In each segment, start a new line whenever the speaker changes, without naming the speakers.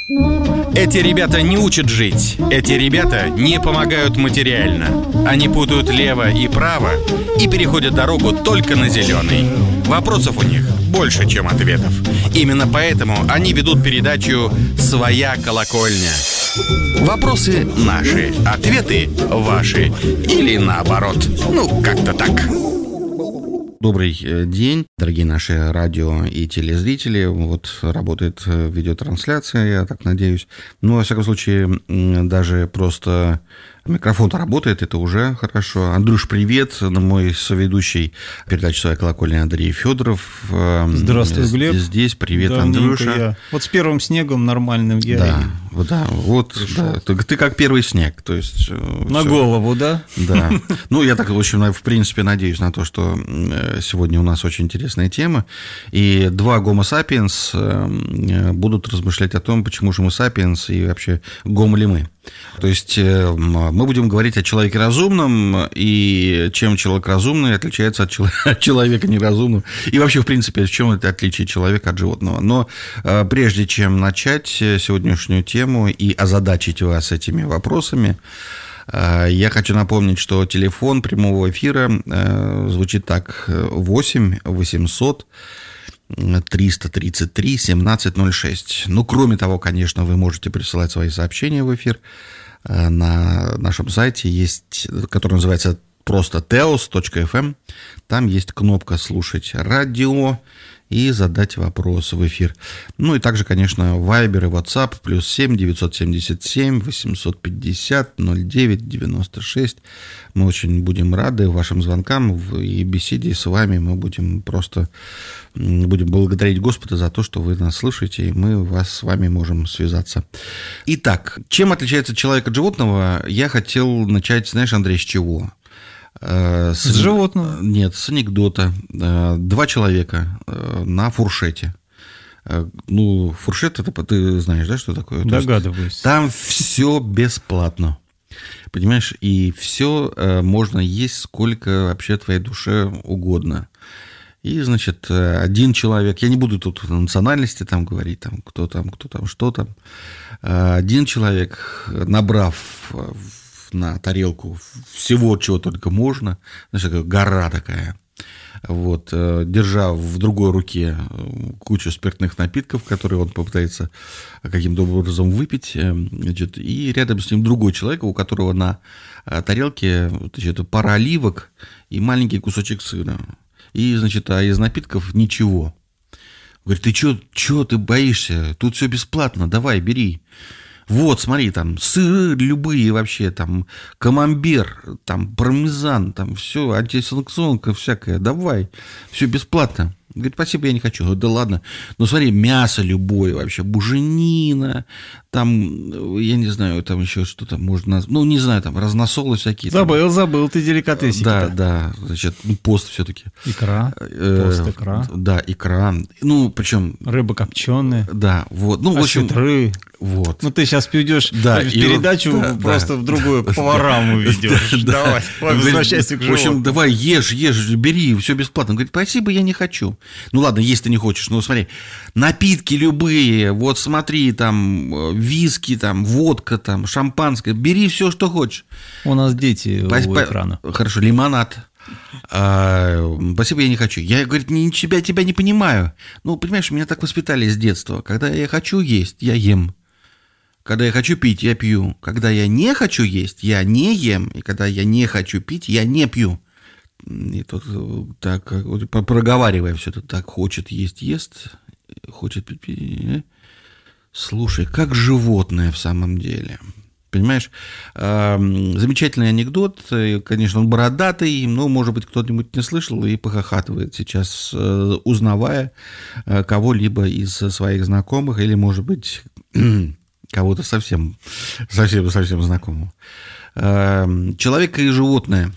Эти ребята не учат жить. Эти ребята не помогают материально. Они путают лево и право и переходят дорогу только на зеленый. Вопросов у них больше, чем ответов. Именно поэтому они ведут передачу «Своя колокольня». Вопросы наши, ответы ваши. Или наоборот. Ну, как-то так.
Добрый день, дорогие наши радио и телезрители. Вот работает видеотрансляция, я так надеюсь. Ну, во всяком случае, даже просто микрофон-то работает, это уже хорошо. Андрюш, привет. Мой соведущий передачи «Своя колокольня» Андрей Федоров.
Здравствуй, Глеб.
Здесь, привет,
давненько
Андрюша.
Я. Вот с первым снегом нормальным я
да. Ты как первый снег, то есть...
На
всё.
голову, да?
Да. Ну, я так, в общем, в принципе, надеюсь на то, что сегодня у нас очень интересная тема. И два гомо сапиенс будут размышлять о том, почему же мы сапиенс и вообще гомо ли мы. То есть мы будем говорить о человеке разумном и чем человек разумный отличается от человека неразумного. И вообще, в принципе, в чем это отличие человека от животного. Но прежде чем начать сегодняшнюю тему и озадачить вас этими вопросами, я хочу напомнить, что телефон прямого эфира звучит так: 8 800 333 1706. Ну, кроме того, конечно, вы можете присылать свои сообщения в эфир. На нашем сайте есть, который называется просто teos.fm. Там есть кнопка «Слушать радио» и задать вопрос в эфир. Ну и также, конечно, Viber и WhatsApp +7 977 850 09 96. Мы очень будем рады вашим звонкам и беседе с вами. Мы будем благодарить Господа за то, что вы нас слышите, и мы с вами можем связаться. Итак, чем отличается человек от животного? Я хотел начать, знаешь, Андрей, с чего?
С животного?
Нет, с анекдота. Два человека на фуршете. Ну, фуршет, это ты знаешь, да, что такое?
Догадываюсь.
Там все бесплатно. Понимаешь, и все можно есть, сколько вообще твоей душе угодно. И, значит, один человек, я не буду тут национальности там говорить, там, кто там, что там. Один человек, набрав на тарелку всего, чего только можно, знаешь, такая гора такая, вот, держа в другой руке кучу спиртных напитков, которые он попытается каким-то образом выпить, значит, и рядом с ним другой человек, у которого на тарелке, значит, пара оливок и маленький кусочек сыра. И, значит, а из напитков ничего. Говорит, ты чё ты боишься? Тут все бесплатно, давай, бери. Вот, смотри, там сыры любые вообще, там камамбер, там пармезан, там все, антисанкционка всякая, давай, все бесплатно. Говорит, спасибо, я не хочу. Говорю, да ладно. Ну, смотри, мясо любое вообще, буженина, там, я не знаю, там еще что-то можно... Ну, не знаю, там разносолы всякие.
Забыл, ты деликатесики.
Да, значит, пост все-таки.
Икра, пост икра.
Да, икра. Ну, причем...
Рыба копченая.
Да, вот. Ну, в общем...
Осетры.
Вот.
Ну, ты сейчас перейдешь в передачу, просто в другую панораму ведешь. Давай, возвращайся к животным.
В общем, давай, ешь, бери, все бесплатно. Он говорит, спасибо, я не хочу. Ну, ладно, есть ты не хочешь. Ну, смотри, напитки любые, вот смотри, там, виски, там, водка, там, шампанское, бери все, что хочешь.
У нас дети у экрана.
Хорошо, лимонад. Спасибо, я не хочу. Я, говорит, тебя не понимаю. Ну, понимаешь, меня так воспитали с детства. Когда я хочу есть, я ем. Когда я хочу пить, я пью. Когда я не хочу есть, я не ем. И когда я не хочу пить, я не пью. И тут так, проговаривая все это, так хочет есть, ест, хочет пить. Слушай, как животное в самом деле. Понимаешь, замечательный анекдот, конечно, он бородатый, но, может быть, кто-нибудь не слышал и похохатывает сейчас, узнавая кого-либо из своих знакомых или, может быть, кого-то совсем знакомого. Человек и животное,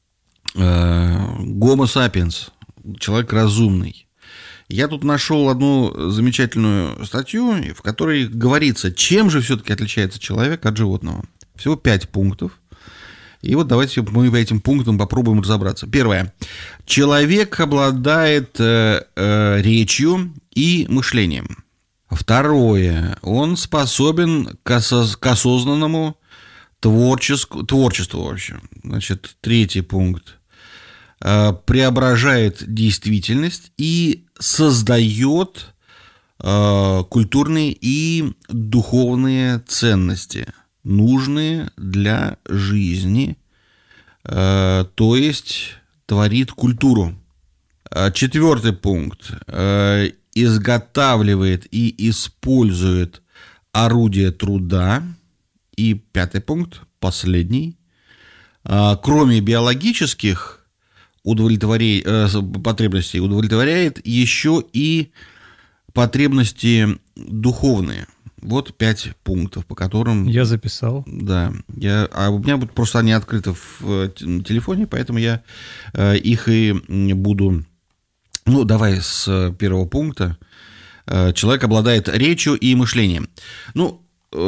гомо сапиенс, человек разумный. Я тут нашел одну замечательную статью, в которой говорится, чем же все-таки отличается человек от животного. Всего 5 пунктов. И вот давайте мы по этим пунктам попробуем разобраться. Первое. Человек обладает речью и мышлением. Второе. Он способен к осознанному творчеству вообще. Значит, третий пункт. Преображает действительность и создает культурные и духовные ценности, нужные для жизни, то есть творит культуру. Четвертый пункт. Изготавливает и использует орудия труда. И пятый пункт, последний. Кроме биологических потребностей, удовлетворяет еще и потребности духовные. Вот 5 пунктов, по которым...
Я записал.
Да. А у меня просто они открыты в телефоне, поэтому я их и буду... Ну, давай с первого пункта. Человек обладает речью и мышлением. Ну,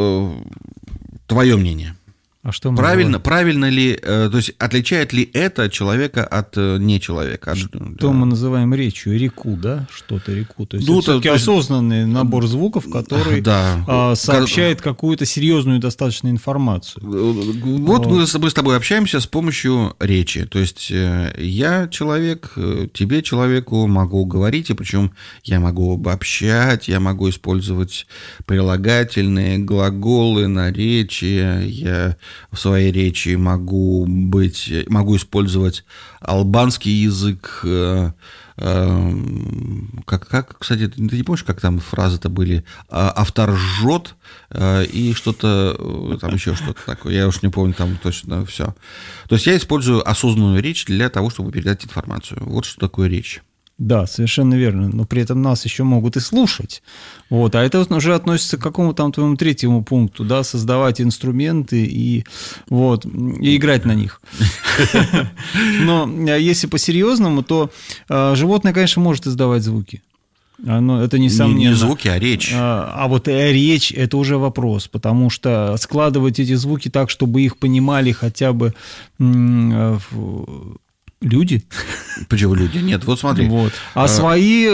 твое мнение.
А что мы
правильно ли, то есть отличает ли это человека от нечеловека?
Что мы называем речью? Реку, да? Что-то реку. То есть это все-таки осознанный набор звуков, который сообщает какую-то серьезную достаточно информацию.
Вот мы с тобой общаемся с помощью речи. То есть я человек, тебе, человеку, могу говорить, и причем я могу обобщать, я могу использовать прилагательные, глаголы, наречия, я в своей речи могу использовать албанский язык. Кстати, ты не помнишь, как там фразы-то были? Автор жжет и что-то, там еще что-то такое. Я уж не помню там точно все. То есть я использую осознанную речь для того, чтобы передать информацию. Вот что такое речь.
Да, совершенно верно, но при этом нас еще могут и слушать. Вот, а это уже относится к какому там твоему третьему пункту, да, создавать инструменты и играть на них. Но если по-серьезному, то животное, конечно, может издавать звуки. Это несомненно.
Не звуки, а речь.
А вот речь – это уже вопрос, потому что складывать эти звуки так, чтобы их понимали хотя бы люди.
Почему люди? Нет, вот смотри.
Вот. А свои,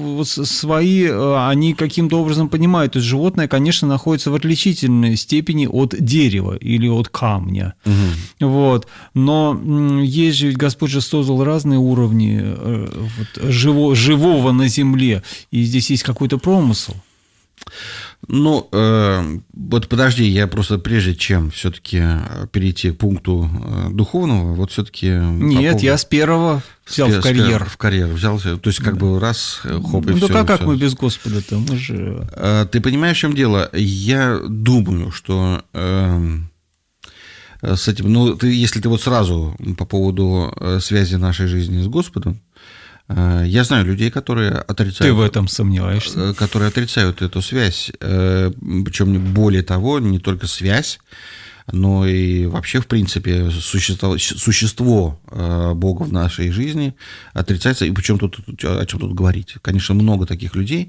они каким-то образом понимают. То есть животное, конечно, находится в отличительной степени от дерева или от камня. Угу. Вот. Но есть же, ведь Господь же создал разные уровни живого на земле. И здесь есть какой-то промысел.
Ну, вот подожди, я просто прежде чем все-таки перейти к пункту духовного, вот все-таки...
Нет, я с первого взял в карьер.
В карьер взял, то есть как бы раз, хоп, и
все.
Ну,
как мы без Господа-то? Мы же...
Ты понимаешь, в чем дело? Я думаю, что с этим... если ты вот сразу по поводу связи нашей жизни с Господом, я знаю людей, которые отрицают...
Ты в этом сомневаешься?
Которые отрицают эту связь. Причем, более того, не только связь, но и вообще, в принципе, существо Бога в нашей жизни отрицается. И причем тут о чем тут говорить? Конечно, много таких людей.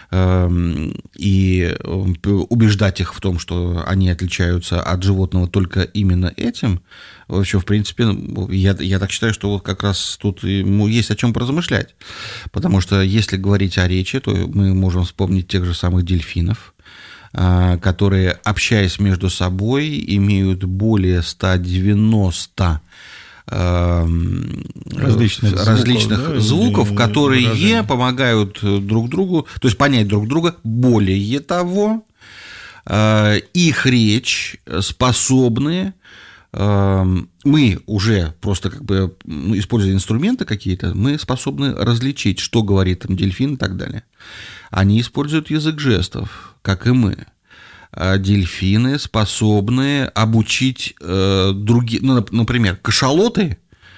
И убеждать их в том, что они отличаются от животного только именно этим, вообще, в принципе, я так считаю, что вот как раз тут есть о чем поразмышлять. Потому что если говорить о речи, то мы можем вспомнить тех же самых дельфинов, которые, общаясь между собой, имеют более 190 различных звуков, которые помогают друг другу, то есть понять друг друга. Более того, их речь способны... Мы уже просто как бы, используя инструменты какие-то, мы способны различить, что говорит там дельфин и так далее. Они используют язык жестов, как и мы. Дельфины способны обучить других, например, кашалоты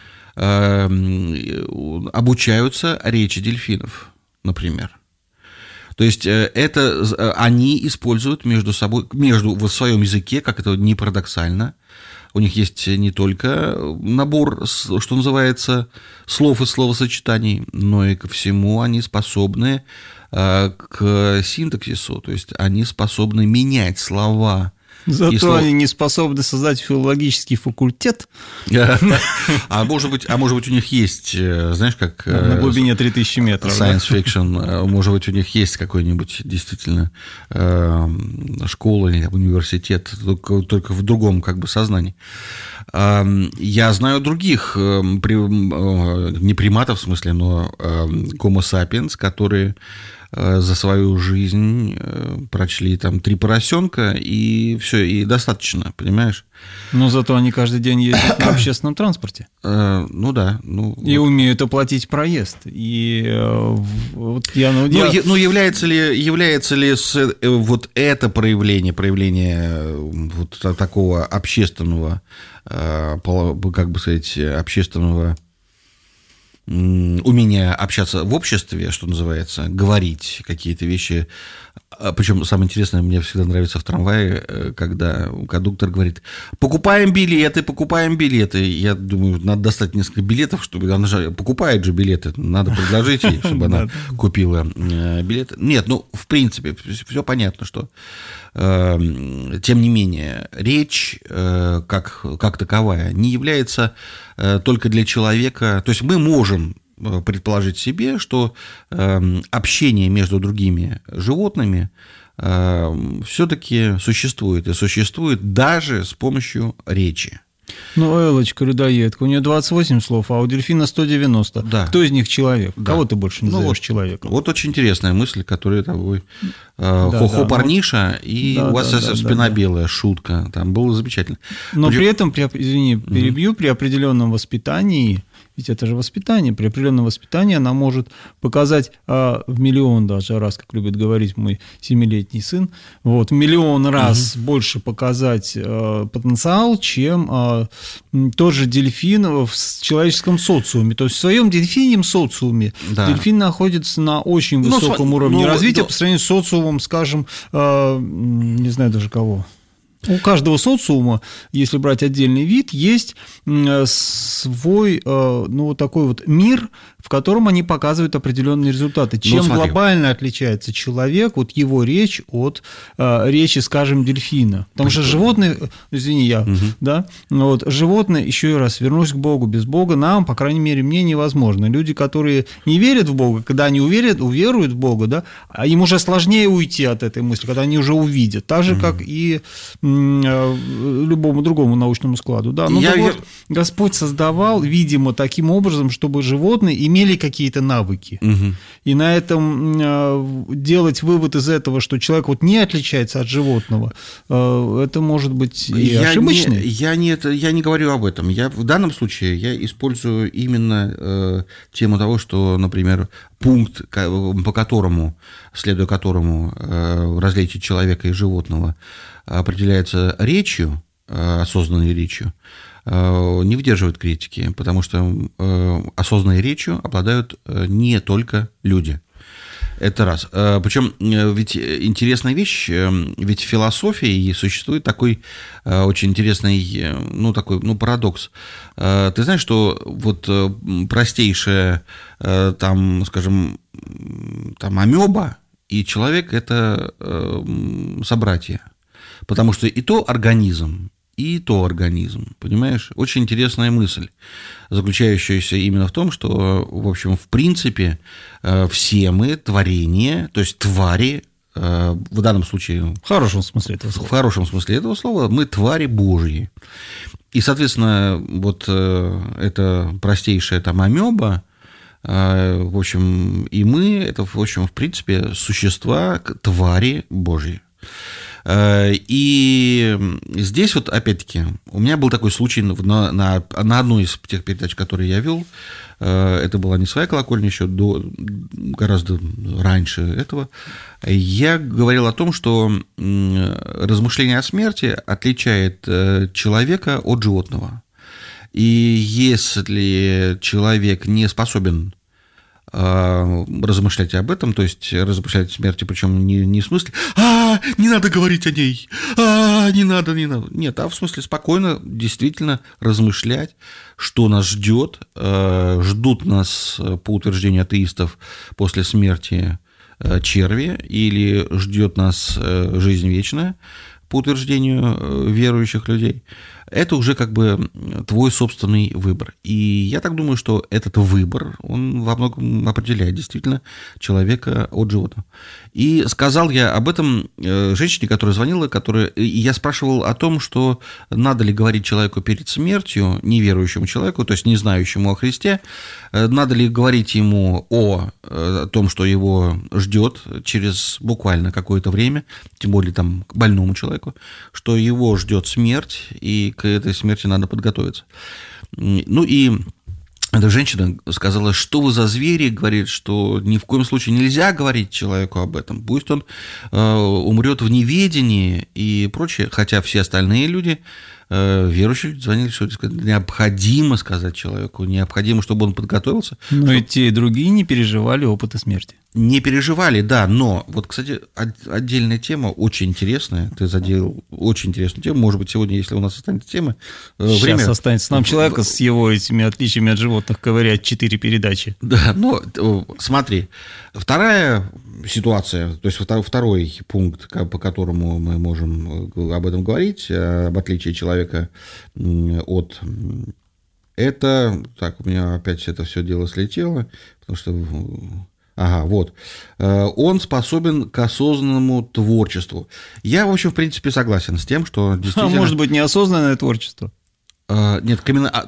обучаются речи дельфинов, например. То есть они используют между собой, в своем языке, как это ни парадоксально, у них есть не только набор, что называется, слов и словосочетаний, но и ко всему они способны к синтаксису, то есть они способны менять слова
Зато они не способны создать филологический факультет.
А может быть, у них есть, знаешь, как...
На глубине 3000 метров.
Science fiction. Может быть, у них есть какой-нибудь действительно школа или университет, только в другом как бы сознании. Я знаю других, не приматов в смысле, но Homo sapiens, которые за свою жизнь прочли там 3 поросенка, и все, и достаточно, понимаешь?
Но зато они каждый день ездят на общественном транспорте.
Ну да.
И умеют оплатить проезд. И вот
является ли вот это проявление вот такого общественного, как бы сказать, общественного умение общаться в обществе, что называется, говорить какие-то вещи. Причем самое интересное, мне всегда нравится в трамвае, когда кондуктор говорит: покупаем билеты. Я думаю, надо достать несколько билетов, чтобы она же покупает же билеты, надо предложить ей, чтобы она купила билеты. Нет, в принципе, все понятно, что тем не менее речь как таковая не является только для человека. То есть мы можем предположить себе, что общение между другими животными все-таки существует, и существует даже с помощью речи.
Элочка, людоедка, у нее 28 слов, а у дельфина 190. Да. Кто из них человек? Да. Кого ты больше назовешь человеком?
Вот очень интересная мысль, которую тобой хо-хо-парниша, и у вас спина белая, шутка, там было замечательно.
Но при этом, перебью, при определенном воспитании, ведь это же воспитание, при определенном воспитании она может показать в миллион даже раз, как любит говорить мой 7-летний сын, в миллион раз больше показать потенциал, чем тот же дельфин в человеческом социуме. То есть в своем дельфиньем социуме дельфин находится на очень высоком уровне развития по сравнению с социумом, скажем, не знаю даже кого. У каждого социума, если брать отдельный вид, есть свой, такой вот мир, в котором они показывают определенные результаты. Чем глобально отличается человек, его речь от речи, скажем, дельфина. Потому что животные, животные, еще и раз, вернусь к Богу, без Бога нам, по крайней мере, мне невозможно. Люди, которые не верят в Бога, когда они уверуют в Бога, им уже сложнее уйти от этой мысли, когда они уже увидят. Так же, как и любому другому научному складу. Господь создавал, видимо, таким образом, чтобы животные имели какие-то навыки. И на этом делать вывод из этого, что человек не отличается от животного, это может быть и ошибочно.
Я не говорю об этом. В данном случае я использую именно тему того, что, например, пункт, следуя которому различие человека и животного определяется речью, осознанной речью, не выдерживает критики, потому что осознанной речью обладают не только люди. Это раз. Причем ведь интересная вещь, ведь в философии существует такой очень интересный, парадокс. Ты знаешь, что простейшая, амеба и человек – это собратья. Потому что и то организм, понимаешь? Очень интересная мысль, заключающаяся именно в том, что, в общем, в принципе, все мы творения, то есть твари, в данном случае...
В хорошем смысле этого слова.
В хорошем смысле этого слова мы твари Божьи. И, соответственно, эта простейшая амеба, в общем, и мы, это, в общем, в принципе, существа, твари Божьи. И здесь опять-таки, у меня был такой случай на одной из тех передач, которые я вел, это была не своя колокольня, еще гораздо раньше этого, я говорил о том, что размышление о смерти отличает человека от животного. И если человек не способен размышлять об этом, то есть размышлять о смерти, причем не в смысле не надо говорить о ней, не надо. Нет, а в смысле спокойно действительно размышлять, что нас ждет. Ждут нас, по утверждению атеистов, после смерти черви, или ждет нас жизнь вечная, по по утверждению верующих людей, это уже как бы твой собственный выбор. И я так думаю, что этот выбор, он во многом определяет действительно человека от животного. И сказал я об этом женщине, которая звонила, и я спрашивал о том, что надо ли говорить человеку перед смертью, неверующему человеку, то есть не знающему о Христе, надо ли говорить ему о том, что его ждет через буквально какое-то время, тем более там больному человеку, что его ждет смерть, и к этой смерти надо подготовиться. Ну и эта женщина сказала, что вы за звери, говорит, что ни в коем случае нельзя говорить человеку об этом, пусть он умрет в неведении и прочее, хотя все остальные люди, верующие люди, звонили, что необходимо сказать человеку, необходимо, чтобы он подготовился.
Но и те, и другие не переживали опыта смерти.
Не переживали, да, но вот, кстати, отдельная тема, очень интересная, ты задел очень интересную тему, может быть, сегодня, если у нас останется тема,
Сейчас останется нам человека с его этими отличиями от животных ковырять 4 передачи.
Да, но смотри, вторая ситуация, то есть второй пункт, по которому мы можем об этом говорить, об отличии человека от... Это, так, у меня опять это все дело слетело, потому что... Ага, вот. Он способен к осознанному творчеству. Я, в общем, в принципе, согласен с тем, что действительно...
А может быть, неосознанное творчество?
Нет,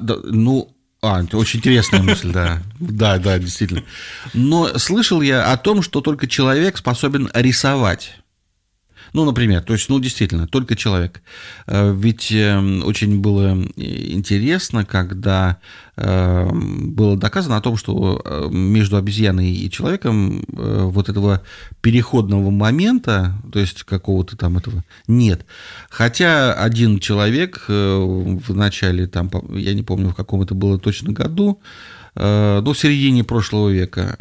это очень интересная мысль, да. Да, действительно. Но слышал я о том, что только человек способен рисовать. Ну, например, то есть, действительно, только человек. Ведь очень было интересно, когда было доказано о том, что между обезьяной и человеком вот этого переходного момента, то есть какого-то там этого, нет. Хотя один человек в начале, там, я не помню, в каком это было точно году, в середине прошлого века,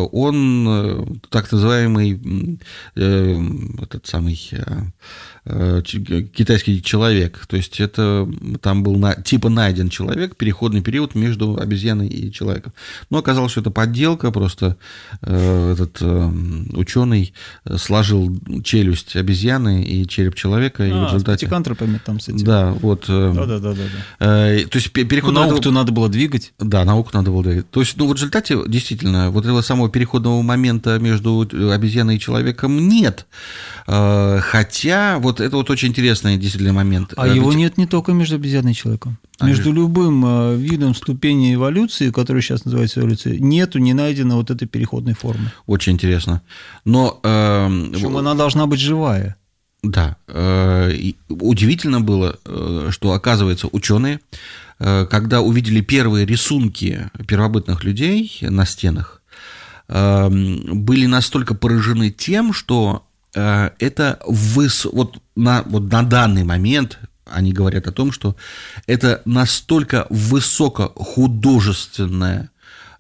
он так называемый этот самый китайский человек, то есть это там был типа найден человек, переходный период между обезьяной и человеком. Но оказалось, что это подделка, просто этот ученый сложил челюсть обезьяны и череп человека, и в результате...
С пятикантропами там с этим.
Да, вот.
Да.
То есть переход...
Науку-то надо было двигать.
Да, науку надо было двигать. То есть, в результате, действительно, вот этого самого переходного момента между обезьяной и человеком нет. Хотя, вот это вот очень интересный действительно момент.
А его нет не только между обезьяной и человеком. Между любым видом ступени эволюции, который сейчас называется эволюцией, не найдено вот этой переходной формы.
Очень интересно. Но...
Причем она должна быть живая.
Да. Удивительно было, что, оказывается, ученые, когда увидели первые рисунки первобытных людей на стенах, были настолько поражены тем, что это вот на данный момент они говорят о том, что это настолько высокохудожественное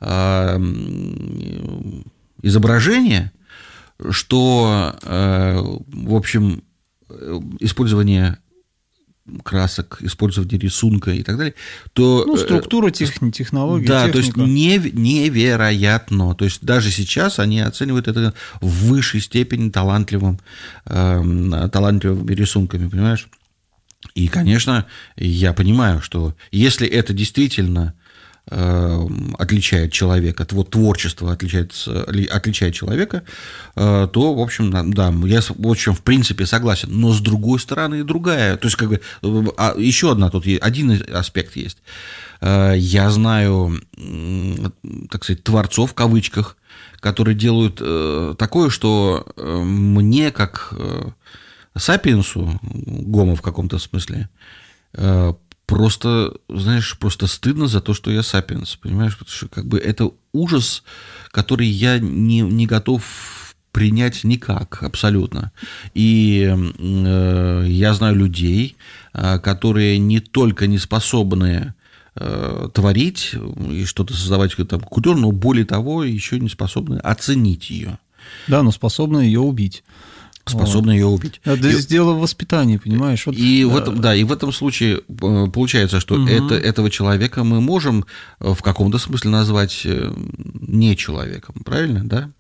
изображение, что, в общем, использование красок, использование рисунка и так далее, то...
структура, технология,
да,
техника.
То есть невероятно. То есть даже сейчас они оценивают это в высшей степени талантливыми рисунками, понимаешь? И, конечно, я понимаю, что если это действительно отличает человека, вот творчество отличает человека, то, в общем, да, я, в общем, в принципе согласен. Но с другой стороны, другая. То есть, как бы, еще один аспект есть. Я знаю, так сказать, творцов, в кавычках, которые делают такое, что мне, как сапиенсу, гомо в каком-то смысле, просто, знаешь, просто стыдно за то, что я сапиенс, понимаешь? Потому что как бы это ужас, который я не готов принять никак, абсолютно. И я знаю людей, которые не только не способны творить и что-то создавать там культуру, но более того, еще не способны оценить ее.
Да, но способны ее убить.
Способны ее убить.
Это дело в воспитании, понимаешь? Вот,
и в этом случае получается, что этого человека мы можем в каком-то смысле назвать не человеком, правильно, да?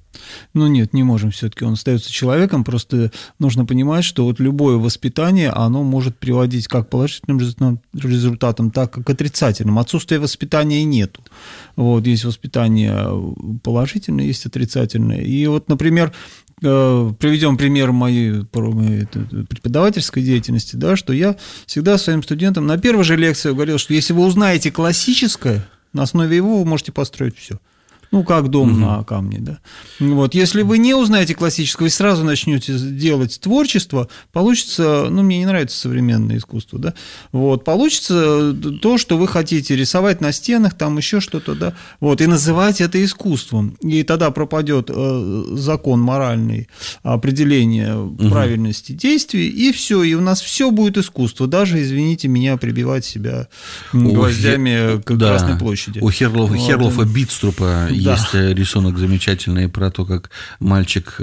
Ну нет, не можем все-таки, он остается человеком, просто нужно понимать, что вот любое воспитание, оно может приводить как к положительным результатам, так и к отрицательным. Отсутствия воспитания нету. Вот, есть воспитание положительное, есть отрицательное. И вот, например, приведем пример моей преподавательской деятельности, да, что я всегда своим студентам на первой же лекции говорил, что если вы узнаете классическое, на основе его вы можете построить все. Ну, как дом на камне, да. Вот. Если вы не узнаете классического и сразу начнете делать творчество, получится, ну, мне не нравится современное искусство, да, вот, получится то, что вы хотите рисовать на стенах, там еще что-то, да, вот, и называть это искусством. И тогда пропадет закон моральный, определение правильности действий, и все, и у нас все будет искусство, даже, извините меня, прибивать себя гвоздями к Красной площади.
У Херлофа Битструпа есть рисунок замечательный про то, как мальчик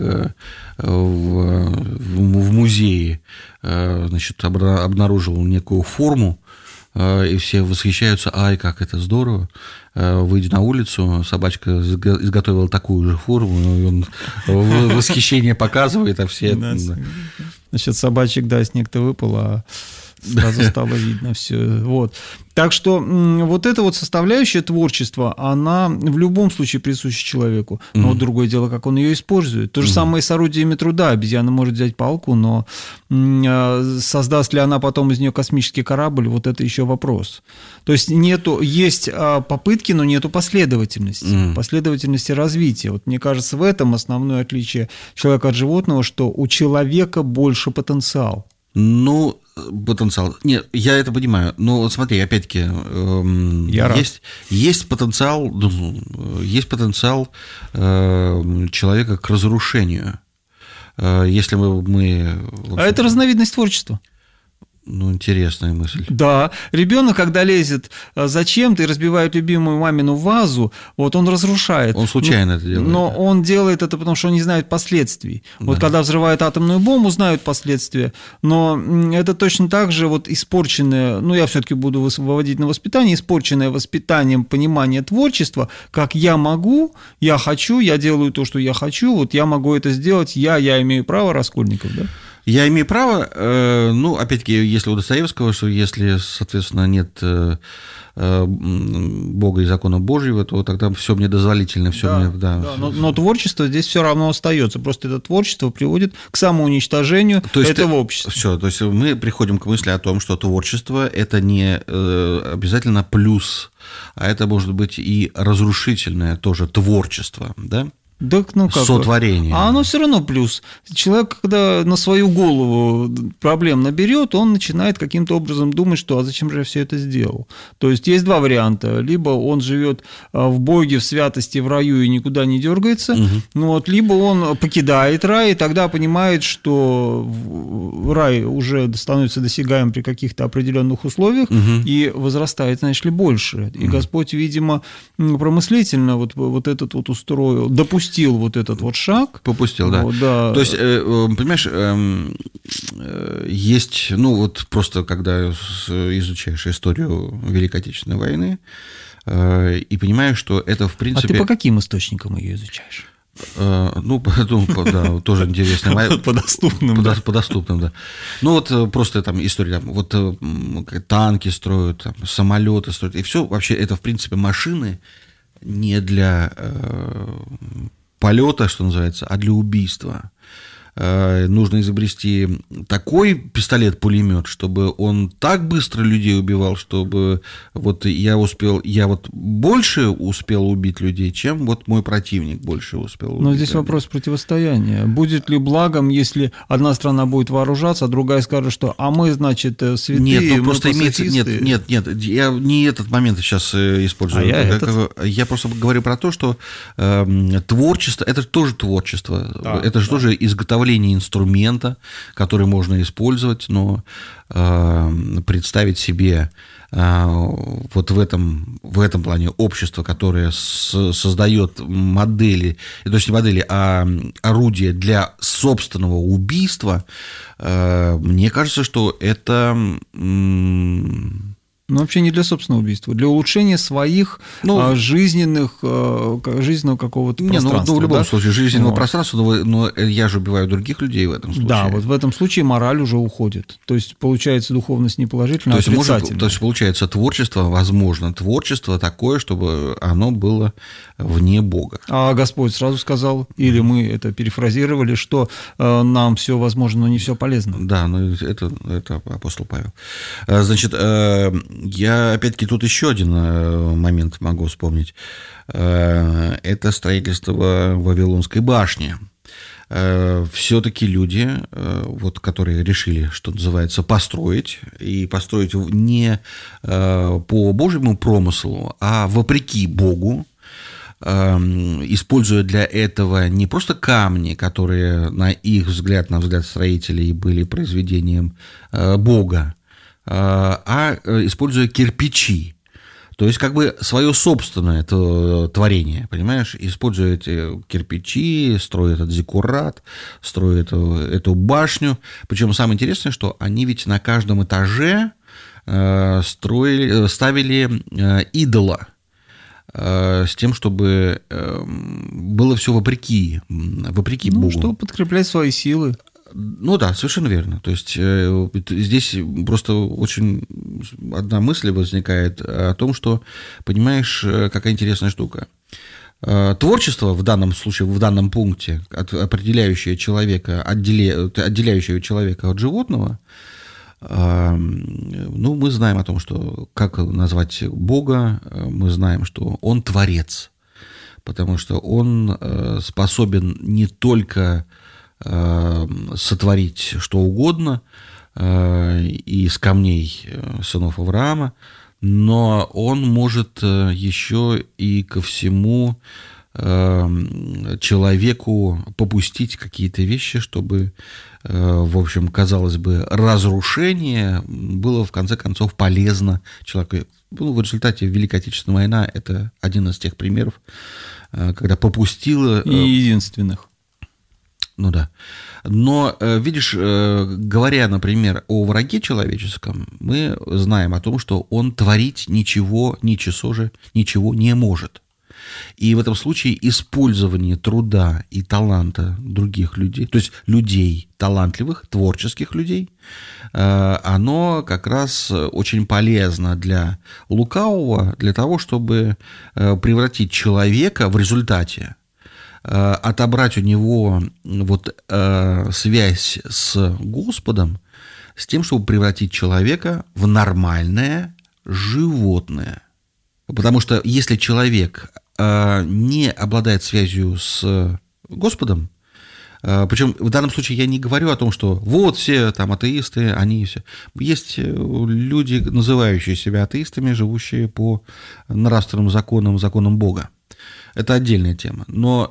в музее, значит, обнаружил некую форму, и все восхищаются, ай, как это здорово. Выйдя на улицу, собачка изготовила такую же форму, и он восхищение показывает, а все...
Значит, собачек, да, снег-то выпал, а сразу стало видно все. Вот. Так что вот эта вот составляющая творчества, она в любом случае присуща человеку. Но вот другое дело, как он ее использует. То же самое с орудиями труда. Обезьяна может взять палку, но создаст ли она потом из нее космический корабль, вот это еще вопрос. То есть есть попытки, но нету последовательности. Последовательности развития. Вот мне кажется, в этом основное отличие человека от животного, что у человека больше потенциал.
Ну, потенциал. Нет, я это понимаю. Но вот смотри, опять-таки, есть потенциал человека к разрушению. Если мы
А это разновидность творчества.
Ну, интересная мысль.
Да, ребенок, когда лезет зачем-то и разбивает любимую мамину вазу, вот он разрушает.
Он случайно это делает.
Но он делает это, потому что он не знает последствий. Да. Вот когда взрывают атомную бомбу, знают последствия. Но это точно так же вот испорченное, ну, я все-таки буду выводить на воспитание, испорченное воспитанием понимание творчества, как я могу, я хочу, я делаю то, что я хочу, вот я могу это сделать, я имею право, Раскольников, да?
Я имею право, ну, опять-таки, если у Достоевского, что если, соответственно, нет Бога и закона Божьего, то тогда все мне дозволительно, все
да,
мне...
Да, но творчество здесь все равно остается, просто это творчество приводит к самоуничтожению этого общества.
Все, то есть мы приходим к мысли о том, что творчество – это не обязательно плюс, а это может быть и разрушительное тоже творчество, да?
Да, ну как?
Сотворение.
А оно все равно плюс. Человек, когда на свою голову проблем наберет, он начинает каким-то образом думать, что а зачем же я все это сделал? То есть есть два варианта. Либо он живет в Боге, в святости, в раю и никуда не дергается, ну, вот, либо он покидает рай и тогда понимает, что рай уже становится досягаем при каких-то определенных условиях и возрастает, знаешь ли, больше. И Господь, видимо, промыслительно вот этот вот устроил, допустил вот этот вот шаг.
Попустил, да.
Вот, да.
То есть, понимаешь, есть, ну, вот просто когда изучаешь историю Великой Отечественной войны и понимаешь, что это, в принципе...
А ты по каким источникам ее изучаешь?
Ну, да, тоже интересно.
По доступным.
По доступным, да. Ну, вот просто там история, там, вот танки строят, там, самолеты строят, и все вообще это, в принципе, машины не для полета, что называется, а для убийства. Нужно изобрести такой пистолет-пулемет, чтобы он так быстро людей убивал, чтобы вот я вот больше успел убить людей, чем вот мой противник больше успел убить.
Но здесь вопрос противостояния. Будет ли благом, если одна страна будет вооружаться, а другая скажет, что а мы, значит, святые,
нет, ну,
мы
просто имеется, нет, я не этот момент сейчас использую. Я просто говорю про то, что творчество, это тоже творчество, да, это же тоже изготовление инструмента, который можно использовать, но представить себе вот в этом плане общество, которое создает модели, то есть не модели, а орудия для собственного убийства, мне кажется, что это
Ну, вообще не для собственного убийства, для улучшения своих жизненного какого-то пространства.
В любом случае, жизненного пространства, но я же убиваю других людей в этом случае.
Да, вот в этом случае мораль уже уходит. То есть, получается, духовность не положительная, а отрицательная.
То есть, получается, творчество, возможно, творчество такое, чтобы оно было вне Бога.
А Господь сразу сказал, или мы это перефразировали, что нам все возможно, но не все полезно.
Да, но это апостол Павел. Значит, я, опять-таки, тут еще один момент могу вспомнить. Это строительство Вавилонской башни. Все-таки люди, вот, которые решили, что называется, построить, и построить не по Божьему промыслу, а вопреки Богу, используя для этого не просто камни, которые, на их взгляд, на взгляд строителей, были произведением Бога, а используя кирпичи, то есть как бы свое собственное творение, понимаешь, используя эти кирпичи, строят этот зиккурат, строят эту башню, причем самое интересное, что они ведь на каждом этаже ставили идола, с тем, чтобы было все вопреки Богу.
Чтобы подкреплять свои силы.
Ну да, совершенно верно. То есть здесь просто очень одна мысль возникает о том, что, понимаешь, какая интересная штука. Творчество в данном случае, в данном пункте, определяющее человека, отделяющее человека от животного, ну, мы знаем о том, что как назвать Бога, мы знаем, что Он творец, потому что Он способен не только сотворить что угодно из камней сынов Авраама, но Он может еще и ко всему человеку попустить какие-то вещи, чтобы, в общем, казалось бы, разрушение было в конце концов полезно человеку. Ну, в результате Великая Отечественная война – это один из тех примеров, когда попустило…
И единственных.
Ну да. Но, видишь, говоря, например, о враге человеческом, мы знаем о том, что он творить ничего не может. И в этом случае использование труда и таланта других людей, то есть людей талантливых, творческих людей, оно как раз очень полезно для лукавого, для того, чтобы превратить человека в результате, отобрать у него вот связь с Господом, с тем, чтобы превратить человека в нормальное животное. Потому что если человек не обладает связью с Господом, причем в данном случае я не говорю о том, что вот все там атеисты, они все. Есть люди, называющие себя атеистами, живущие по нравственным законам Бога. Это отдельная тема. Но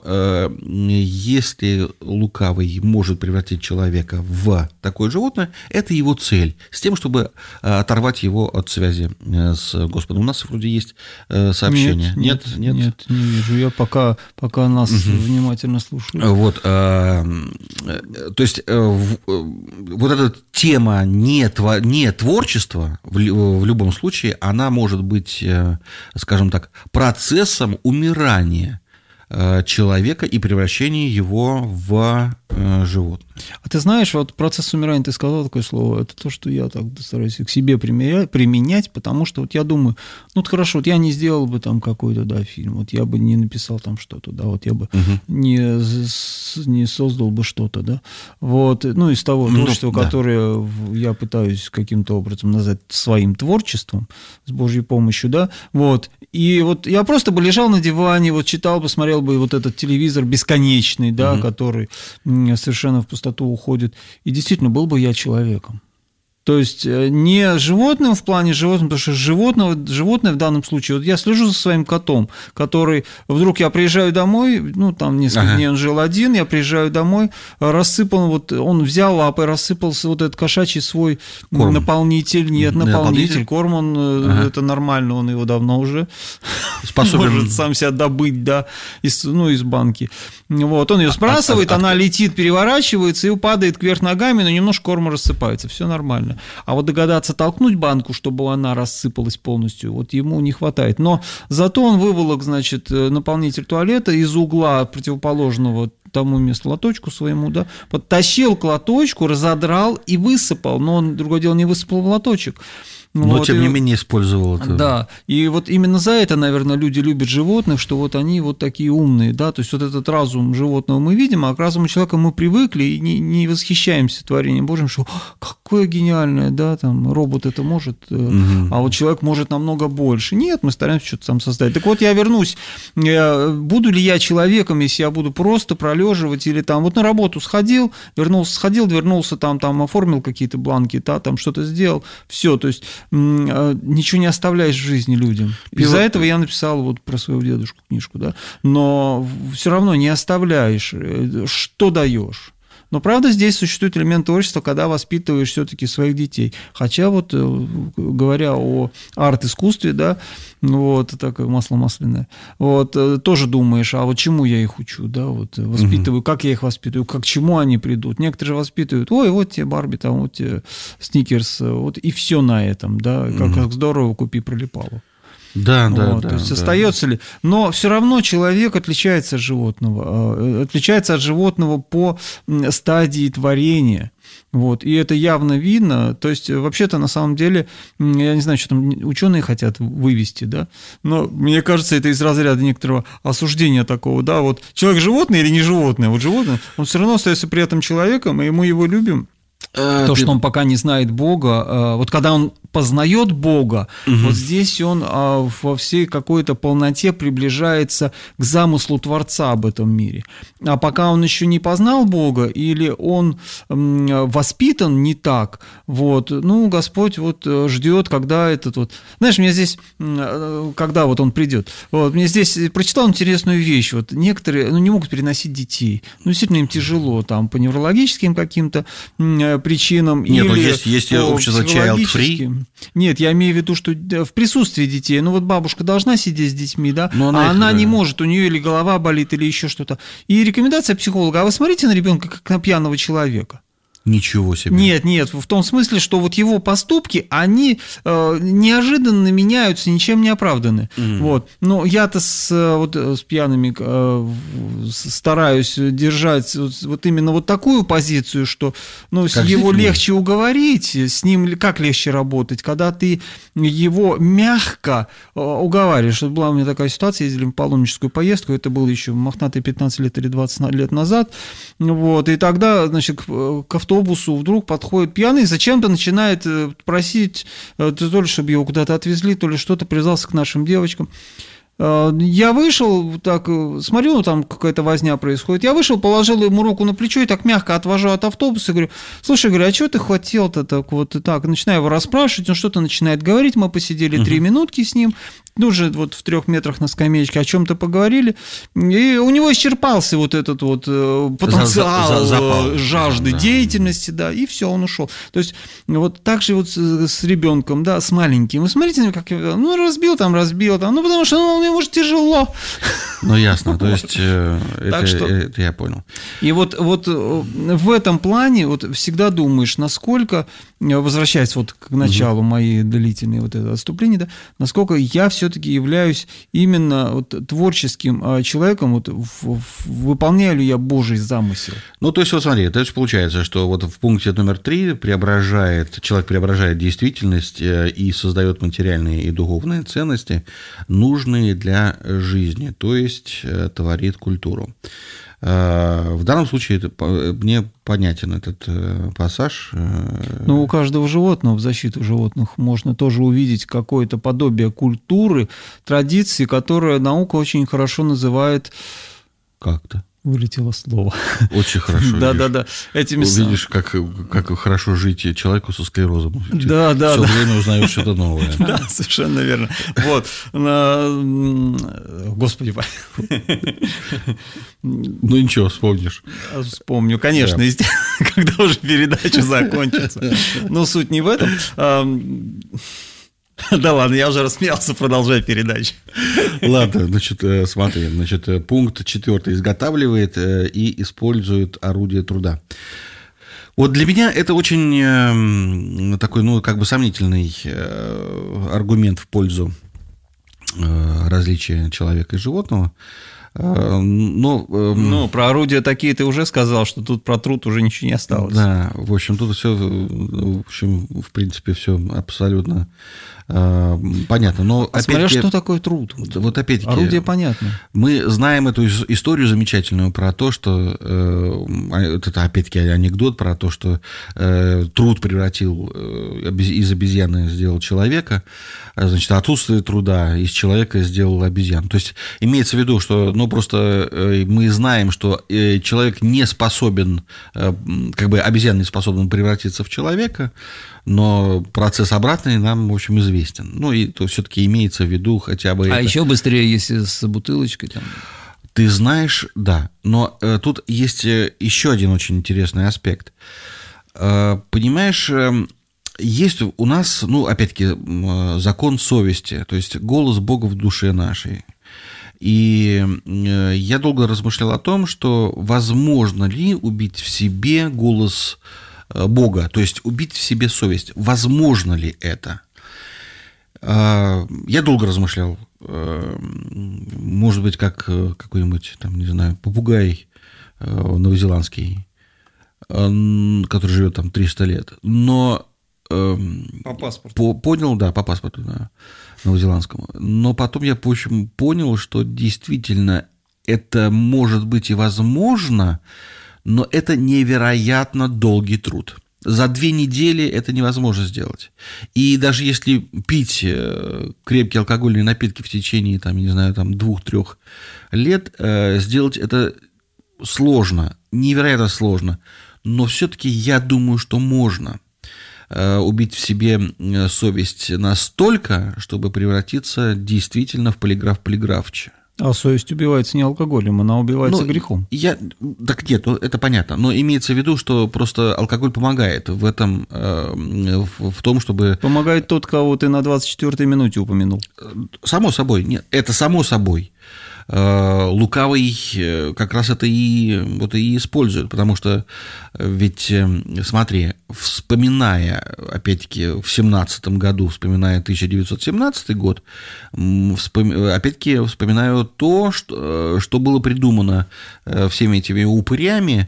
если лукавый может превратить человека в такое животное, это его цель, с тем, чтобы оторвать его от связи с Господом. У нас вроде есть сообщение.
Нет, не вижу. Я пока нас внимательно слушаю.
Вот, то есть вот эта тема не творчества в любом случае, она может быть, скажем так, процессом умирания человека и превращения его в животное.
А ты знаешь, вот процесс умирания, ты сказал такое слово, это то, что я так стараюсь к себе применять, потому что вот я думаю, ну вот хорошо, вот я не сделал бы там какой-то, фильм, вот я бы не написал там что-то, вот я бы не создал бы что-то, вот, ну из того творчества, которое я пытаюсь каким-то образом назвать своим творчеством, с Божьей помощью, вот, и вот я просто бы лежал на диване, вот читал бы, смотрел бы вот этот телевизор бесконечный, который совершенно в пустоту уходит, и действительно был бы я человеком. То есть не животным в плане животным, потому что животное в данном случае, вот я слежу за своим котом, который, вдруг я приезжаю домой, там несколько дней он жил один, я приезжаю домой, рассыпал, вот он взял лапой, рассыпался вот этот кошачий свой корм. Наполнитель, корм, он, это нормально, он его давно уже способен может сам себя добыть, из банки. Вот, он ее сбрасывает, она летит, переворачивается и падает кверх ногами, но немножко корма рассыпается, все нормально. нормально. А вот догадаться толкнуть банку, чтобы она рассыпалась полностью, вот ему не хватает. Но зато он выволок, значит, наполнитель туалета из угла противоположного тому месту лоточку своему, да, подтащил к лоточку, разодрал и высыпал. Но он, другое дело, не высыпал в лоточек.
Но, вот, тем не менее, использовал это.
Да, и вот именно за это, наверное, люди любят животных, что вот они вот такие умные, да, то есть вот этот разум животного мы видим, а к разуму человека мы привыкли и не восхищаемся творением Божьим, что какое гениальное, да, там, робот это может, а вот человек может намного больше. Нет, мы стараемся что-то сам создать. Так вот, я вернусь, буду ли я человеком, если я буду просто пролеживать или там, вот на работу сходил, вернулся, там оформил какие-то бланки, да, там что-то сделал, все, то есть ничего не оставляешь в жизни людям. Из-за этого я написал вот про своего дедушку книжку, да, но все равно не оставляешь, что даешь. Но, правда, здесь существует элемент творчества, когда воспитываешь все-таки своих детей. Хотя вот, говоря о арт-искусстве, да, вот, такое масло масляное, вот, тоже думаешь, а вот чему я их учу, да, вот, воспитываю, как я их воспитываю, как к чему они придут. Некоторые же воспитывают, ой, вот тебе Барби, там, вот тебе Сникерс, вот, и все на этом, да, как здорово, купи прилипалу.
Да, да,
вот,
да.
То есть
да.
остается ли. Но все равно человек отличается от животного по стадии творения. Вот, и это явно видно. То есть, вообще-то, на самом деле, я не знаю, что там ученые хотят вывести, да, но мне кажется, это из разряда некоторого осуждения такого, да, вот человек животное или не животное, вот животное, он все равно остается при этом человеком, и мы его любим. То, что он пока не знает Бога, вот когда он познает Бога, вот здесь он во всей какой-то полноте приближается к замыслу Творца об этом мире. А пока он еще не познал Бога, или он воспитан не так, вот, ну, Господь вот ждет, когда этот вот... Знаешь, мне здесь, когда вот он придет, вот, мне здесь прочитал интересную вещь, вот некоторые, ну, не могут переносить детей, ну, действительно, им тяжело, там, по неврологическим каким-то причинам.
Нет,
или
есть общество child-free.
Нет, я имею в виду, что в присутствии детей, ну вот бабушка должна сидеть с детьми, да, а она не может, у нее или голова болит, или еще что-то. И рекомендация психолога, а вы смотрите на ребенка как на пьяного человека.
Ничего себе.
Нет, в том смысле, что вот его поступки, они неожиданно меняются, ничем не оправданы. Вот. Но я-то с пьяными стараюсь держать вот именно вот такую позицию, что ну, его легче уговорить, с ним как легче работать, когда ты его мягко уговариваешь. Вот была у меня такая ситуация, ездили в паломническую поездку, это было еще мохнатые 15 лет или 20 лет назад, вот, и тогда, значит, к автобусу вдруг подходит пьяный, зачем-то начинает просить, то ли чтобы его куда-то отвезли, то ли что-то, привязался к нашим девочкам. Я вышел, так, смотрю, там какая-то возня происходит. Я вышел, положил ему руку на плечо и так мягко отвожу от автобуса. Говорю, слушай, говорю, а что ты хотел-то так вот и так? Начинаю его расспрашивать, он что-то начинает говорить. Мы посидели 3 минутки с ним, уже вот в 3 метрах на скамеечке о чем-то поговорили. И у него исчерпался вот этот вот потенциал жажды деятельности, да, и все, он ушел. То есть вот так же вот с ребенком, да, с маленьким. Вы смотрите, как ну разбил, ну потому что ему же тяжело.
Ну, ясно, то есть это я понял.
И вот в этом плане вот всегда думаешь, насколько, возвращаясь вот к началу моей длительной вот это отступления, да, насколько я все-таки являюсь именно вот творческим человеком, вот выполняю ли я Божий замысел.
Ну, то есть, вот смотри, то есть получается, что вот в пункте номер 3 человек преображает действительность и создает материальные и духовные ценности, нужные для жизни, то есть творит культуру. В данном случае мне понятен этот пассаж.
Но у каждого животного, в защиту животных, можно тоже увидеть какое-то подобие культуры, традиции, которую наука очень хорошо называет...
Как-то.
Вылетело слово.
Очень хорошо.
Да.
Увидишь, как хорошо жить человеку со склерозом.
Да.
Все время узнаешь что-то новое.
Да, совершенно верно. Вот. Господи.
Ну ничего, вспомнишь.
Вспомню, конечно, когда уже передача закончится. Но суть не в этом. Да ладно, я уже рассмеялся, продолжай передачу.
Ладно, значит, смотри, пункт 4 изготавливает и использует орудие труда. Вот для меня это очень такой, ну, как бы сомнительный аргумент в пользу различия человека и животного.
Ну, про орудия такие ты уже сказал, что тут про труд уже ничего не осталось.
Да, в общем, тут все, в общем, в принципе, все абсолютно понятно. Но
смотря что такое труд.
Вот опять-таки.
Орудие понятно.
Мы знаем эту историю замечательную про то, что это опять-таки анекдот про то, что труд превратил из обезьяны сделал человека, значит, отсутствие труда из человека сделал обезьяну. То есть имеется в виду, что, ну, просто мы знаем, что человек не способен, как бы обезьяна не способна превратиться в человека, но процесс обратный нам, в общем, известен. Ну, и то все-таки имеется в виду хотя бы...
А еще быстрее, если с бутылочкой там...
Ты знаешь, да, но тут есть еще один очень интересный аспект. Понимаешь, есть у нас, ну, опять-таки, закон совести, то есть голос Бога в душе нашей. И я долго размышлял о том, что возможно ли убить в себе голос Бога, то есть убить в себе совесть. Возможно ли это? Я долго размышлял. Может быть, как какой-нибудь, там, не знаю, попугай новозеландский, который живет там 300 лет. Но
по паспорту.
Понял, да, по паспорту, да, новозеландскому. Но потом я, в общем, понял, что действительно это может быть и возможно, но это невероятно долгий труд. За 2 недели это невозможно сделать. И даже если пить крепкие алкогольные напитки в течение, там, не знаю, там 2-3 лет, сделать это сложно, невероятно сложно. Но все-таки я думаю, что можно убить в себе совесть настолько, чтобы превратиться действительно в полиграф-полиграфча.
А совесть убивается не алкоголем, она убивается грехом.
Так нет, это понятно. Но имеется в виду, что просто алкоголь помогает в этом, в том, чтобы...
Помогает тот, кого ты на 24-й минуте упомянул.
Само собой. Нет, это само собой. Лукавый как раз это и использует, потому что ведь, смотри, вспоминая, опять-таки, в 17 году, вспоминая 1917 год, опять-таки вспоминаю то, что было придумано всеми этими упырями,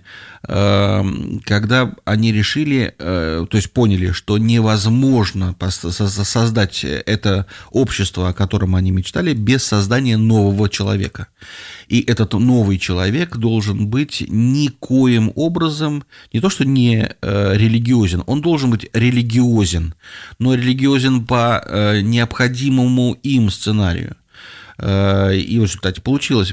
когда они решили, то есть поняли, что невозможно создать это общество, о котором они мечтали, без создания нового человека. И этот новый человек должен быть никоим образом, не то что не религиозен, он должен быть религиозен, но религиозен по необходимому им сценарию. И в результате получилось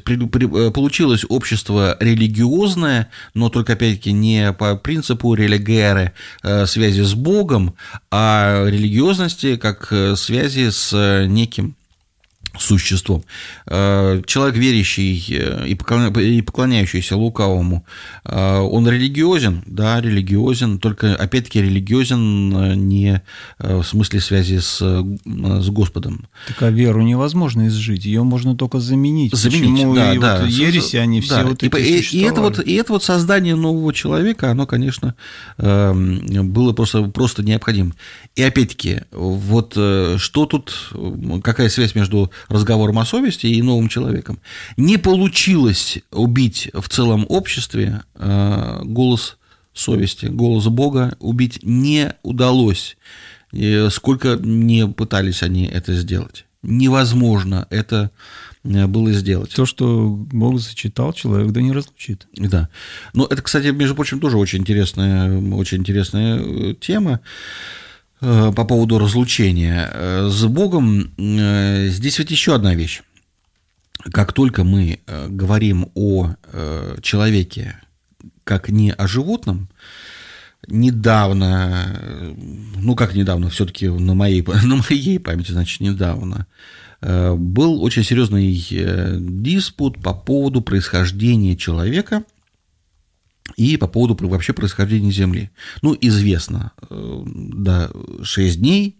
общество религиозное, но только, опять-таки, не по принципу религиаре, связи с Богом, а религиозности как связи с неким существом. Человек, верящий и поклоняющийся лукавому, он религиозен? Да, религиозен, только, опять-таки, религиозен не в смысле связи с Господом.
Так а веру невозможно изжить, ее можно только заменить. Почему
да,
и
да.
Вот ереси, они все
да.
вот эти
существовали. И это вот создание нового человека, оно, конечно, было просто необходимо. И, опять-таки, вот что тут, какая связь между разговором о совести и новым человеком? Не получилось убить в целом обществе голос совести, голос Бога убить не удалось. Сколько не пытались они это сделать. Невозможно это было сделать.
То, что Бог зачитал, человек да не разлучит.
Да. Но это, кстати, между прочим, тоже очень интересная тема по поводу разлучения с Богом. Здесь ведь еще одна вещь. Как только мы говорим о человеке как не о животном, недавно, все-таки на моей памяти, значит, недавно, был очень серьезный диспут по поводу происхождения человека и по поводу вообще происхождения Земли. Ну, известно, да, 6 дней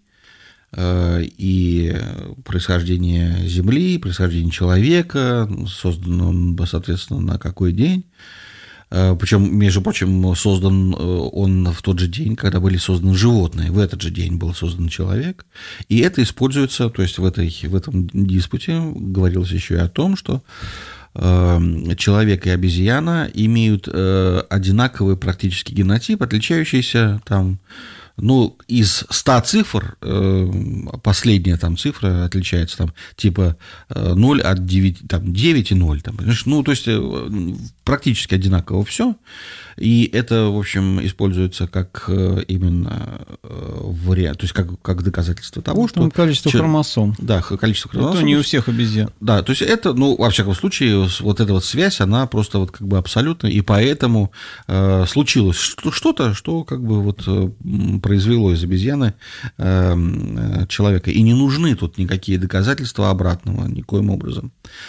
и происхождение Земли, происхождение человека, создан он, соответственно, на какой день. Причем, между прочим, создан он в тот же день, когда были созданы животные. В этот же день был создан человек. И это используется, то есть в этом диспуте говорилось еще и о том, что человек и обезьяна имеют одинаковый практически генотип, отличающийся там, ну, из 100 цифр последняя там цифра отличается, там, типа 0 от 9, там, 9 и 0. Там, ну, то есть практически одинаково все. И это, в общем, используется как именно вариант, то есть как доказательство того, что...
Количество хромосом.
Да, количество хромосом.
Это не у всех обезьян.
Да, то есть это, ну, во всяком случае, вот эта вот связь, она просто вот как бы абсолютная, и поэтому случилось что-то, что как бы вот произвело из обезьяны человека. И не нужны тут никакие доказательства обратного никоим образом.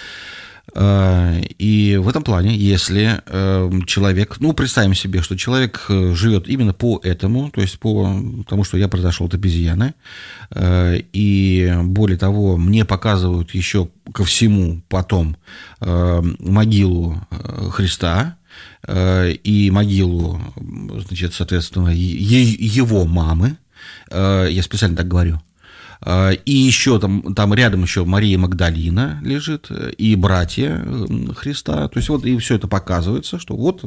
И в этом плане, если человек, ну, представим себе, что человек живет именно по этому, то есть по тому, что я произошел от обезьяны, и более того, мне показывают еще ко всему потом могилу Христа и могилу, значит, соответственно, его мамы, я специально так говорю. И еще там рядом еще Мария Магдалина лежит, и братья Христа. То есть вот и все это показывается, что вот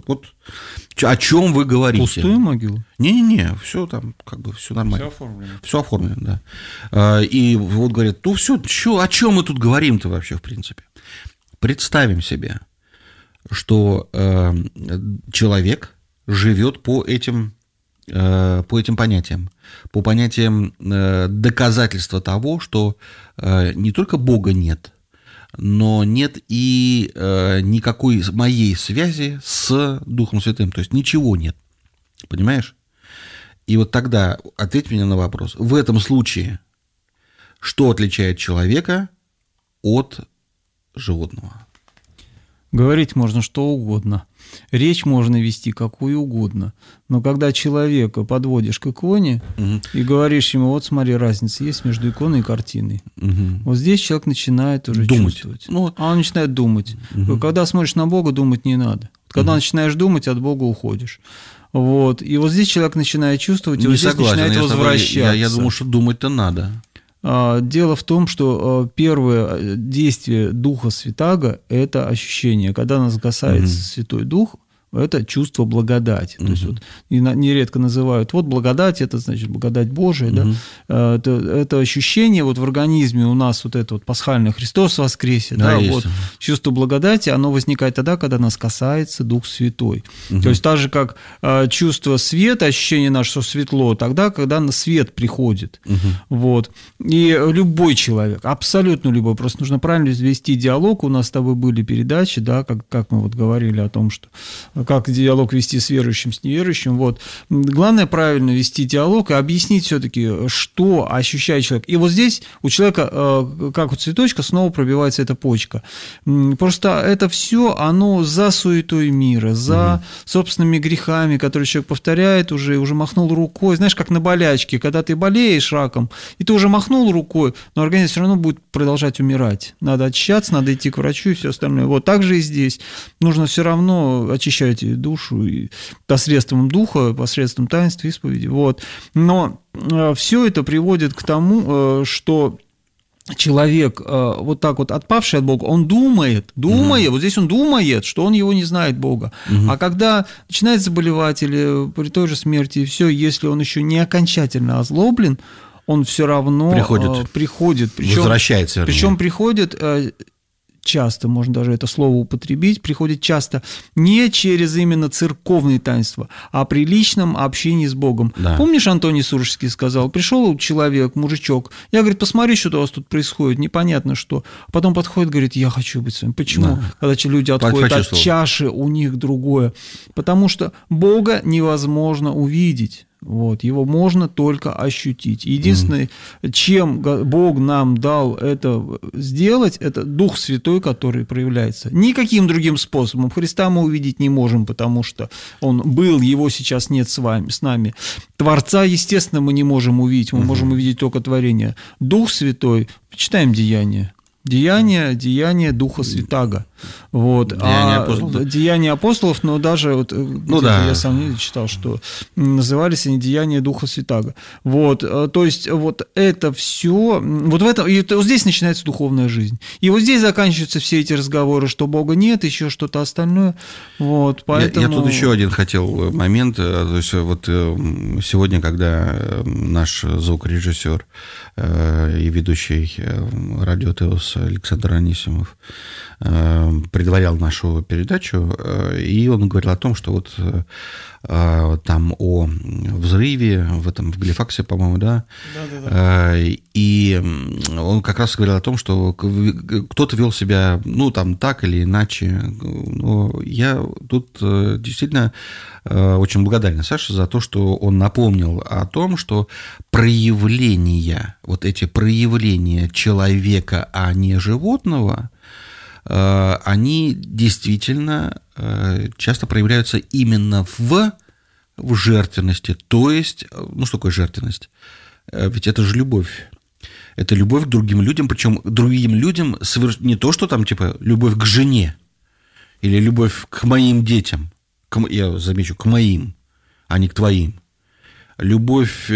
о чем вы говорите.
Пустую могилу?
Не, все там как бы все нормально. Все оформлено, да. И вот говорят, ну все, о чем мы тут говорим-то вообще в принципе? Представим себе, что человек живет по этим понятиям, по понятиям доказательства того, что не только Бога нет, но нет и никакой моей связи с Духом Святым, то есть ничего нет, понимаешь? И вот тогда ответь мне на вопрос, в этом случае что отличает человека от животного?
Говорить можно что угодно, речь можно вести какую угодно, но когда человека подводишь к иконе и говоришь ему, вот смотри, разница есть между иконой и картиной, вот здесь человек начинает уже чувствовать, а он начинает думать. Когда смотришь на Бога, думать не надо. Когда начинаешь думать, от Бога уходишь. Вот. И вот здесь человек начинает чувствовать, и вот здесь начинает возвращаться.
Я думаю, что думать-то надо.
Дело в том, что первое действие Духа Святаго – это ощущение. Когда нас касается Святой Дух, это чувство благодати. То есть вот, и нередко называют, вот благодать, это значит благодать Божия. Да? Это ощущение вот в организме у нас, вот это вот пасхальное Христос воскресе, да, вот, чувство благодати, оно возникает тогда, когда нас касается Дух Святой. То есть так же, как чувство света, ощущение наше, что светло, тогда, когда на свет приходит. Вот. И любой человек, абсолютно любой, просто нужно правильно вести диалог. У нас с тобой были передачи, да, как мы вот говорили о том, что как диалог вести с верующим, с неверующим. Вот. Главное правильно вести диалог и объяснить все-таки, что ощущает человек. И вот здесь у человека, как у цветочка, снова пробивается эта почка. Просто это все, оно за суетой мира, за собственными грехами, которые человек повторяет уже махнул рукой. Знаешь, как на болячке, когда ты болеешь раком, и ты уже махнул рукой, но организм все равно будет продолжать умирать. Надо очищаться, надо идти к врачу и все остальное. Вот так же и здесь. Нужно все равно очищать душу и посредством духа, посредством таинства, исповеди. Вот. Но все это приводит к тому, что человек, вот так вот отпавший от Бога, он думает, вот здесь он думает, что он его не знает, Бога. А когда начинает заболевать или при той же смерти, все, если он еще не окончательно озлоблен, он все равно приходит.
Возвращается.
Причем приходит часто, можно даже это слово употребить, приходит часто не через именно церковные таинства, а при личном общении с Богом. Да. Помнишь, Антоний Сурожский сказал, пришел человек, мужичок, я, говорит, посмотри, что у вас тут происходит, непонятно что. Потом подходит, говорит, я хочу быть с вами. Почему? Да. Когда люди отходят от чаши, у них другое. Потому что Бога невозможно увидеть. Вот, его можно только ощутить. Единственное, чем Бог нам дал это сделать, это Дух Святой, который проявляется. Никаким другим способом. Христа мы увидеть не можем, потому что Он был, Его сейчас нет с нами. Творца, естественно, мы не можем увидеть, мы можем увидеть только творение. Дух Святой, читаем Деяния. Деяния Духа Святаго. Вот.
Деяния апостолов.
Деяния апостолов, но даже вот, я сам читал, что назывались они Деяния Духа Святаго. Вот. То есть вот это все, вот в этом, и вот здесь начинается духовная жизнь. И вот здесь заканчиваются все эти разговоры, что Бога нет, еще что-то остальное. Вот. Поэтому...
Я тут еще один хотел момент. То есть вот сегодня, когда наш звукорежиссер и ведущий радио ТЭОС Александр Анисимов предварял нашу передачу, и он говорил о том, что вот там о взрыве в Галифаксе, по-моему, да? Да. И он как раз говорил о том, что кто-то вел себя, там так или иначе. Но я тут действительно очень благодарен Саше за то, что он напомнил о том, что вот эти проявления человека, а не животного, они действительно часто проявляются именно в жертвенности. То есть, что такое жертвенность? Ведь это же любовь. Это любовь к другим людям, причем другим людям не то, что там типа любовь к жене или любовь к моим детям, я замечу, к моим, а не к твоим. Любовь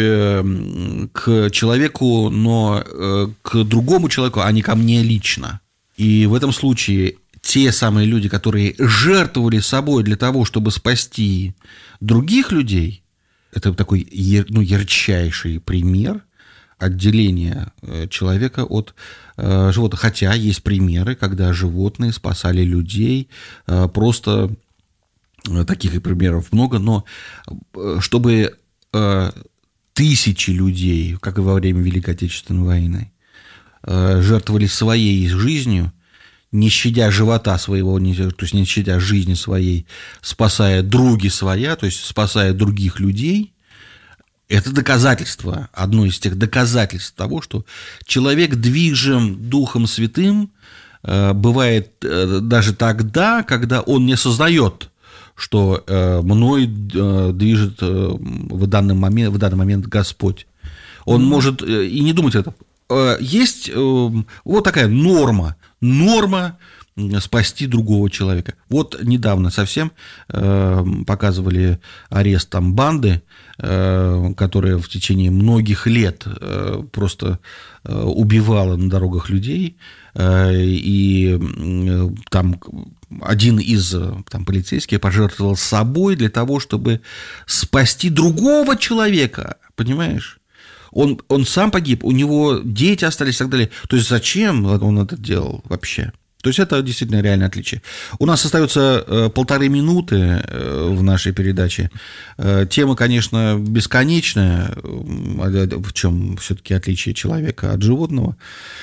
к человеку, но к другому человеку, а не ко мне лично. И в этом случае те самые люди, которые жертвовали собой для того, чтобы спасти других людей, это такой ярчайший пример отделения человека от животных. Хотя есть примеры, когда животные спасали людей, просто таких примеров много, но чтобы тысячи людей, как и во время Великой Отечественной войны, жертвовали своей жизнью, не щадя живота своего, то есть не щадя жизни своей, спасая други своя, то есть спасая других людей, это доказательство, одно из тех доказательств того, что человек движим Духом Святым бывает даже тогда, когда он не сознает, что мной движет в данный момент Господь. Он может и не думать это. Есть вот такая норма спасти другого человека. Вот недавно совсем показывали арест там банды, которая в течение многих лет просто убивала на дорогах людей, и там один из полицейских пожертвовал собой для того, чтобы спасти другого человека, понимаешь? Он сам погиб, у него дети остались и так далее. То есть зачем он это делал вообще? То есть это действительно реальное отличие. У нас остается 1,5 минуты в нашей передаче. Тема, конечно, бесконечная. В чем все-таки отличие человека от животного?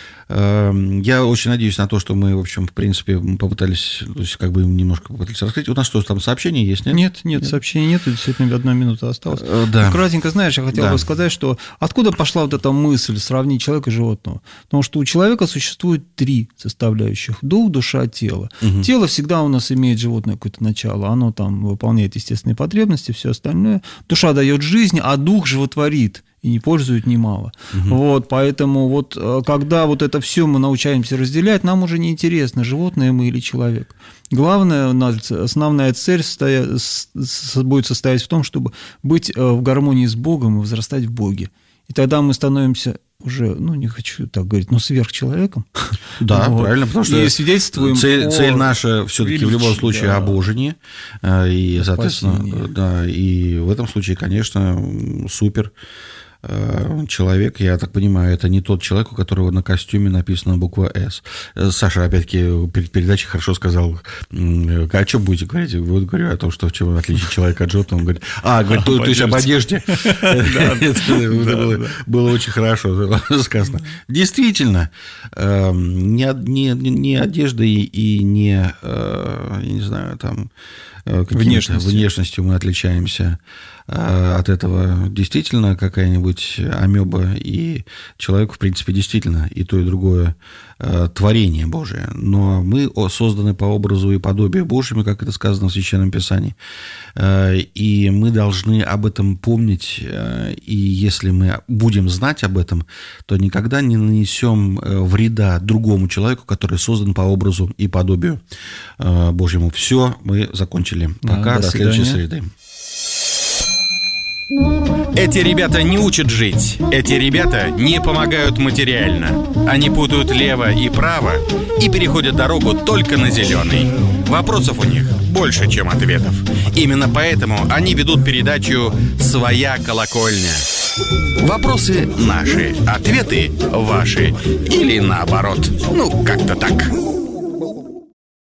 Я очень надеюсь на то, что мы, в общем, в принципе, попытались, то есть, немножко попытались раскрыть. У нас что, там сообщения есть, нет?
Нет, сообщений нет, действительно, 1 минута осталась.
Да.
Кратенько, знаешь, я хотел бы сказать, что откуда пошла вот эта мысль сравнить человека и животного? Потому что у человека существует 3 составляющих: дух, душа, тело. Угу. Тело всегда у нас имеет животное какое-то начало, оно там выполняет естественные потребности, все остальное. Душа дает жизнь, а дух животворит и не пользует немало. Угу. Вот, поэтому вот когда вот это все мы научаемся разделять, нам уже не интересно, животное мы или человек. Главное, основная цель будет состоять в том, чтобы быть в гармонии с Богом и возрастать в Боге. И тогда мы становимся уже, не хочу так говорить, но сверхчеловеком.
Да, вот. Правильно, потому что
и свидетельствуем
цель наша все-таки в любом случае обожение. И, соответственно, да, и в этом случае, конечно, супер. Человек, я так понимаю, это не тот человек, у которого на костюме написана буква «С». Саша, опять-таки, перед передачей хорошо сказал, о чем будете говорить? Вот говорю о том, что в чем отличие человека от животного. Он говорит, то есть об одежде. Это было очень хорошо сказано. Действительно, не одеждой и не, я не знаю, там, внешностью мы отличаемся от этого действительно какая-нибудь амеба, и человек, в принципе, действительно и то, и другое творение Божие. Но мы созданы по образу и подобию Божьему, как это сказано в Священном Писании. И мы должны об этом помнить, и если мы будем знать об этом, то никогда не нанесем вреда другому человеку, который создан по образу и подобию Божьему. Все, мы закончили. Пока, до следующей среды.
Эти ребята не учат жить. Эти ребята не помогают материально. Они путают лево и право и переходят дорогу только на зеленый. Вопросов у них больше, чем ответов. Именно поэтому они ведут передачу «Своя колокольня». Вопросы наши, ответы ваши. Или наоборот. Ну, как-то так.